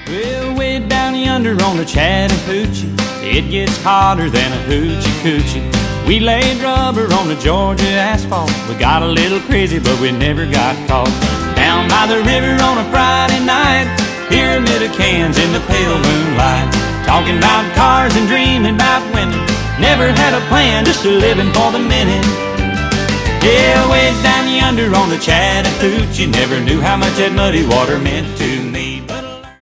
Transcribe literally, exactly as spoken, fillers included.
Well, way down yonder on the Chattahoochee, it gets hotter than a hoochie coochie. We laid rubber on the Georgia asphalt. We got a little crazy, but we never got caught. Down by the river on a Friday night, pyramid of cans in the pale moonlight, talking about cars and dreaming about women. Never had a plan, just a living for the minute. Yeah, way down yonder on the Chattahoochee, never knew how much that muddy water meant to me.